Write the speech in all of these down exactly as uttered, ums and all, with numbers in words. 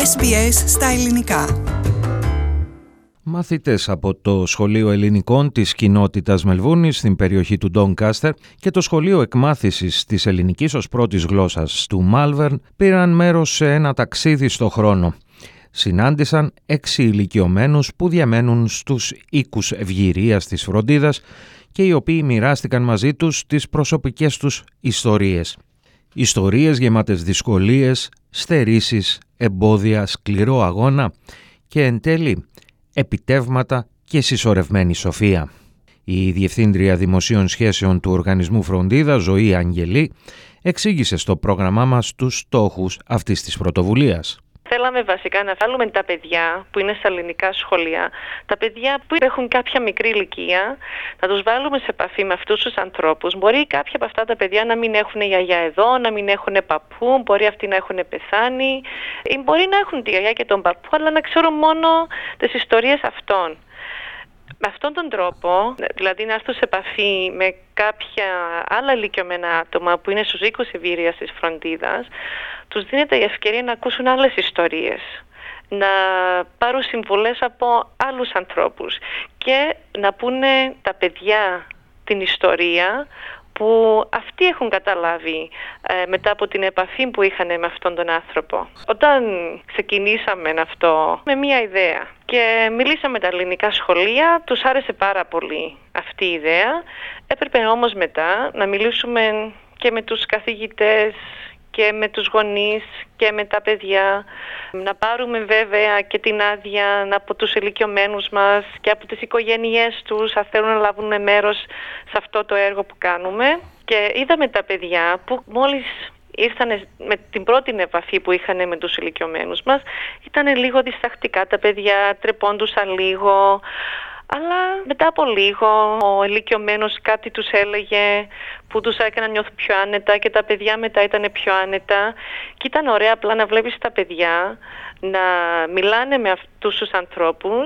Ες Μπι Ες στα ελληνικά. Μαθητές από το Σχολείο Ελληνικών της κοινότητας Μελβούρνης στην περιοχή του Ντόνκαστερ και το Σχολείο Εκμάθησης της Ελληνικής ως πρώτης γλώσσας του Μάλβερν πήραν μέρος σε ένα ταξίδι στο χρόνο. Συνάντησαν έξι ηλικιωμένους που διαμένουν στους οίκους ευγυρίας της φροντίδας και οι οποίοι μοιράστηκαν μαζί τους τις προσωπικές τους ιστορίες. Ιστορίες γεμάτες δυσκολίες, στερήσεις, εμπόδια, σκληρό αγώνα και εν τέλει επιτεύγματα και συσσωρευμένη σοφία. Η Διευθύντρια Δημοσίων Σχέσεων του Οργανισμού Φροντίδα, Ζωή Αγγελή, εξήγησε στο πρόγραμμά μας τους στόχους αυτής της πρωτοβουλίας. Θέλαμε βασικά να βάλουμε τα παιδιά που είναι στα ελληνικά σχολεία, τα παιδιά που έχουν κάποια μικρή ηλικία, να τους βάλουμε σε επαφή με αυτούς τους ανθρώπους. Μπορεί κάποια από αυτά τα παιδιά να μην έχουν γιαγιά εδώ, να μην έχουν παππού, μπορεί αυτοί να έχουν πεθάνει, ή μπορεί να έχουν τη γιαγιά και τον παππού, αλλά να ξέρουν μόνο τις ιστορίες αυτών. Με αυτόν τον τρόπο, δηλαδή να έρθουν σε επαφή με κάποια άλλα ηλικιωμένα άτομα που είναι στους οίκους ευγυρίας της φροντίδας, τους δίνεται η ευκαιρία να ακούσουν άλλες ιστορίες, να πάρουν συμβουλές από άλλους ανθρώπους και να πούνε τα παιδιά την ιστορία που αυτοί έχουν καταλάβει ε, μετά από την επαφή που είχαν με αυτόν τον άνθρωπο. Όταν ξεκινήσαμε αυτό με μία ιδέα και μιλήσαμε με τα ελληνικά σχολεία, τους άρεσε πάρα πολύ αυτή η ιδέα. Έπρεπε όμως μετά να μιλήσουμε και με τους καθηγητές και με τους γονείς και με τα παιδιά, να πάρουμε βέβαια και την άδεια από τους ηλικιωμένους μας και από τις οικογένειές τους αν θέλουν να λάβουν μέρος σε αυτό το έργο που κάνουμε. Και είδαμε τα παιδιά που μόλις ήρθαν με την πρώτη επαφή που είχαν με τους ηλικιωμένους μας, ήταν λίγο διστακτικά τα παιδιά, τρεπόντουσαν λίγο. Αλλά μετά από λίγο ο ηλικιωμένος κάτι τους έλεγε που τους έκανε να νιώθουν πιο άνετα και τα παιδιά μετά ήταν πιο άνετα. Και ήταν ωραία απλά να βλέπεις τα παιδιά να μιλάνε με αυτούς τους ανθρώπους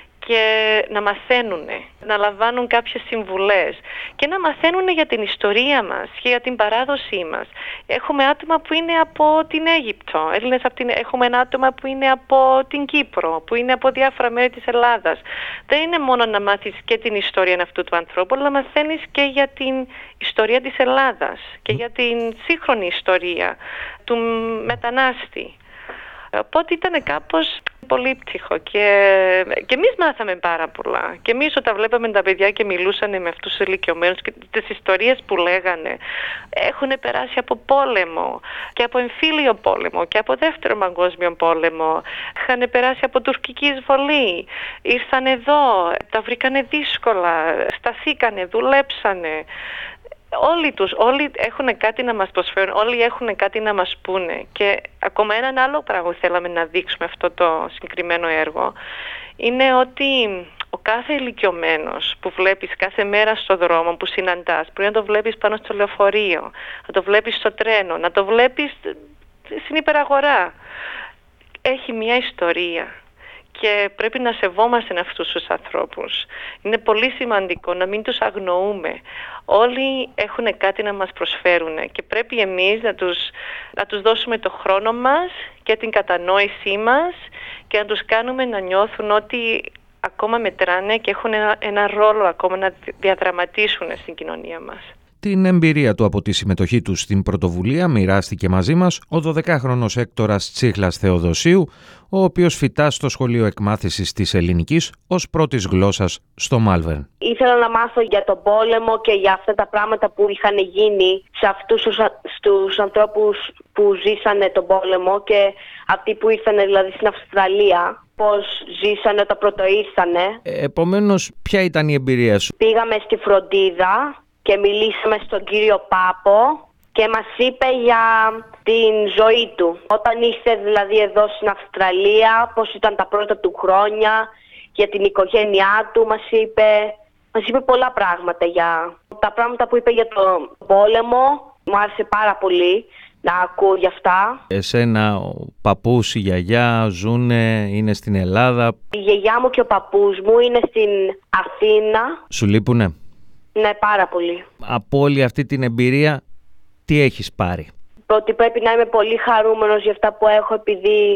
και να μαθαίνουν, να λαμβάνουν κάποιες συμβουλές και να μαθαίνουν για την ιστορία μας και για την παράδοσή μας. Έχουμε άτομα που είναι από την Αίγυπτο, Έλληνες από την... έχουμε ένα άτομα που είναι από την Κύπρο, που είναι από διάφορα μέρη της Ελλάδας. Δεν είναι μόνο να μάθεις και την ιστορία αυτού του ανθρώπου, αλλά μαθαίνεις και για την ιστορία της Ελλάδας και για την σύγχρονη ιστορία του μετανάστη. Οπότε ήταν κάπως πολύπτυχο και, και εμείς μάθαμε πάρα πολλά. Και εμείς όταν βλέπαμε τα παιδιά και μιλούσαν με αυτούς τους ηλικιωμένους και τις ιστορίες που λέγανε, έχουν περάσει από πόλεμο και από εμφύλιο πόλεμο και από δεύτερο παγκόσμιο πόλεμο, είχαν περάσει από τουρκική εισβολή, ήρθαν εδώ, τα βρήκανε δύσκολα, σταθήκανε, δουλέψανε. Όλοι τους, όλοι έχουν κάτι να μας προσφέρουν, όλοι έχουν κάτι να μας πούνε. Και ακόμα έναν άλλο πράγμα που θέλαμε να δείξουμε αυτό το συγκεκριμένο έργο είναι ότι ο κάθε ηλικιωμένος που βλέπεις κάθε μέρα στο δρόμο που συναντάς, μπορεί να το βλέπεις πάνω στο λεωφορείο, να το βλέπεις στο τρένο, να το βλέπεις στην υπεραγορά, έχει μια ιστορία. Και πρέπει να σεβόμαστε αυτούς τους ανθρώπους. Είναι πολύ σημαντικό να μην τους αγνοούμε. Όλοι έχουν κάτι να μας προσφέρουν και πρέπει εμείς να τους, να τους δώσουμε το χρόνο μας και την κατανόησή μας και να τους κάνουμε να νιώθουν ότι ακόμα μετράνε και έχουν ένα, ένα ρόλο ακόμα να διαδραματίσουν στην κοινωνία μας. Την εμπειρία του από τη συμμετοχή του στην πρωτοβουλία μοιράστηκε μαζί μας ο δωδεκάχρονος Έκτορας Τσίχλας Θεοδοσίου, ο οποίος φοιτά στο Σχολείο Εκμάθησης της Ελληνικής ως πρώτης γλώσσας στο Μάλβερν. Ήθελα να μάθω για τον πόλεμο και για αυτά τα πράγματα που είχαν γίνει σε αυτούς τους, στους ανθρώπους που ζήσανε τον πόλεμο και αυτοί που ήρθαν δηλαδή στην Αυστραλία, πώς ζήσανε όταν πρώτο ήρθανε. Ε, επομένως, ποια ήταν η εμπειρία σου? Πήγαμε στη φροντίδα και μιλήσαμε στον κύριο Πάπο και μας είπε για την ζωή του. Όταν ήρθε δηλαδή εδώ στην Αυστραλία, πώς ήταν τα πρώτα του χρόνια, για την οικογένειά του, μας είπε, μας είπε πολλά πράγματα. Για τα πράγματα που είπε για τον πόλεμο, μου άρεσε πάρα πολύ να ακούω για αυτά. Εσένα ο παππούς, η γιαγιά ζουνε, είναι στην Ελλάδα? Η γιαγιά μου και ο παππούς μου είναι στην Αθήνα. Σου λείπουνε? Ναι, πάρα πολύ. Από όλη αυτή την εμπειρία, τι έχεις πάρει? Ότι πρέπει να είμαι πολύ χαρούμενος για αυτά που έχω, επειδή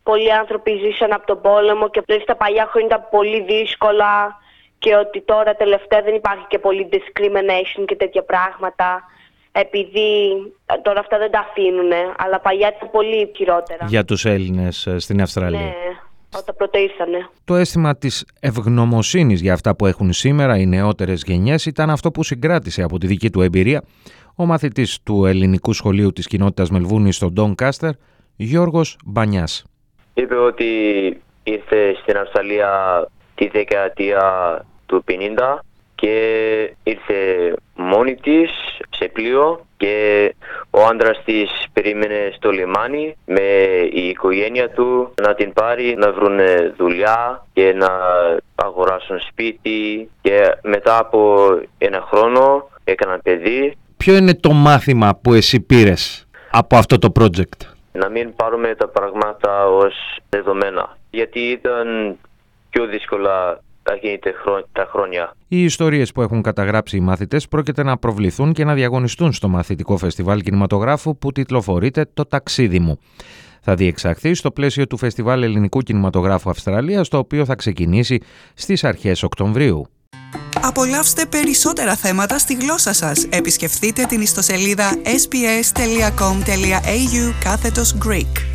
πολλοί άνθρωποι ζήσαν από τον πόλεμο και ότι στα παλιά χρόνια ήταν πολύ δύσκολα και ότι τώρα τελευταία δεν υπάρχει και πολύ discrimination και τέτοια πράγματα. Επειδή τώρα αυτά δεν τα αφήνουν, αλλά παλιά ήταν πολύ χειρότερα. Για τους Έλληνες στην Αυστραλία. Ναι, όταν πρώτα ήρθανε. Το αίσθημα της ευγνωμοσύνης για αυτά που έχουν σήμερα οι νεότερες γενιές ήταν αυτό που συγκράτησε από τη δική του εμπειρία ο μαθητής του ελληνικού σχολείου της κοινότητας Μελβούνης στο Doncaster, Γιώργος Μπανιάς. Είπε ότι ήρθε στην Αυστραλία τη δεκαετία του πενήντα και ήρθε μόνη της σε πλοίο και ο άντρας της περίμενε στο λιμάνι με η οικογένεια του να την πάρει, να βρουν δουλειά και να αγοράσουν σπίτι, και μετά από ένα χρόνο έκαναν παιδί. Ποιο είναι το μάθημα που εσύ πήρες από αυτό το project? Να μην πάρουμε τα πράγματα ως δεδομένα, γιατί ήταν πιο δύσκολα εκείνη τα χρόνια. Οι ιστορίες που έχουν καταγράψει οι μαθητές πρόκειται να προβληθούν και να διαγωνιστούν στο μαθητικό φεστιβάλ κινηματογράφου που τιτλοφορείται «Το ταξίδι μου». Θα διεξαχθεί στο πλαίσιο του Φεστιβάλ Ελληνικού Κινηματογράφου Αυστραλίας, το οποίο θα ξεκινήσει στις αρχές Οκτωβρίου. Απολαύστε περισσότερα θέματα στη γλώσσα σας. Επισκεφτείτε την ιστοσελίδα ες μπι ες τελεία κομ τελεία έι γιου κάθετος Greek.